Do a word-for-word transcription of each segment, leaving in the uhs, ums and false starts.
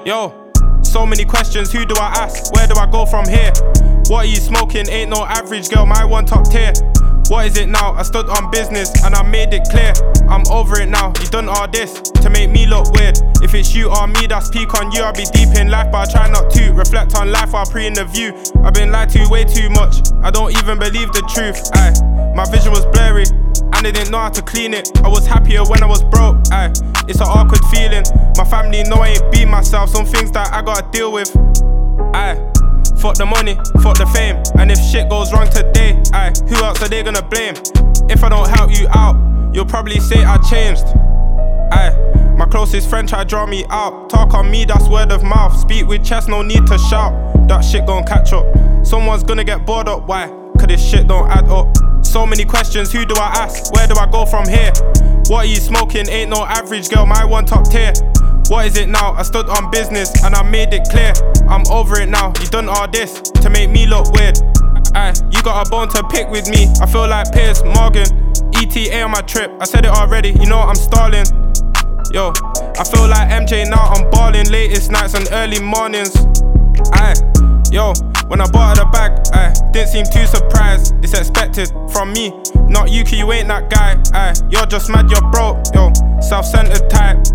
Yo, so many questions, who do I ask? Where do I go from here? What are you smoking? Ain't no average girl, my one top tier. What is it now? I stood on business and I made it clear. I'm over it now, you done all this to make me look weird. If it's you or me that's peak on you, I'll be deep in life, but I try not to reflect on life while pre-interview. I've been lied to way too much, I don't even believe the truth. Aye, my vision was blurry and I didn't know how to clean it. I was happier when I was broke. Aye, it's an awkward feeling. My family know I ain't be myself, some things that I gotta deal with. Aye, fuck the money, fuck the fame, and if shit goes wrong today, aye, who else are they gonna blame? If I don't help you out, you'll probably say I changed. Aye, my closest friend try to draw me out. Talk on me, that's word of mouth. Speak with chest, no need to shout. That shit gon' catch up. Someone's gonna get bored up, why? Cause this shit don't add up. So many questions, who do I ask? Where do I go from here? What are you smoking? Ain't no average girl, my one top tier. What is it now? I stood on business and I made it clear. I'm over it now, you done all this to make me look weird. Aye, you got a bone to pick with me, I feel like Piers Morgan. E T A on my trip, I said it already, you know I'm stalling. Yo, I feel like M J now, I'm balling. Latest nights and early mornings. Aye, yo, when I bought her the bag, aye, didn't seem too surprised. It's expected from me, not you, cause you ain't that guy. Aye, you're just mad, you're broke, yo, self-centered type.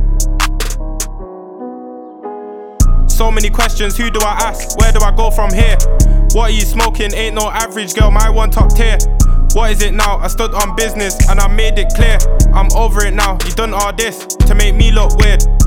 So many questions, who do I ask? Where do I go from here? What are you smoking? Ain't no average girl, my one top tier. What is it now? I stood on business and I made it clear. I'm over it now, you done all this to make me look weird.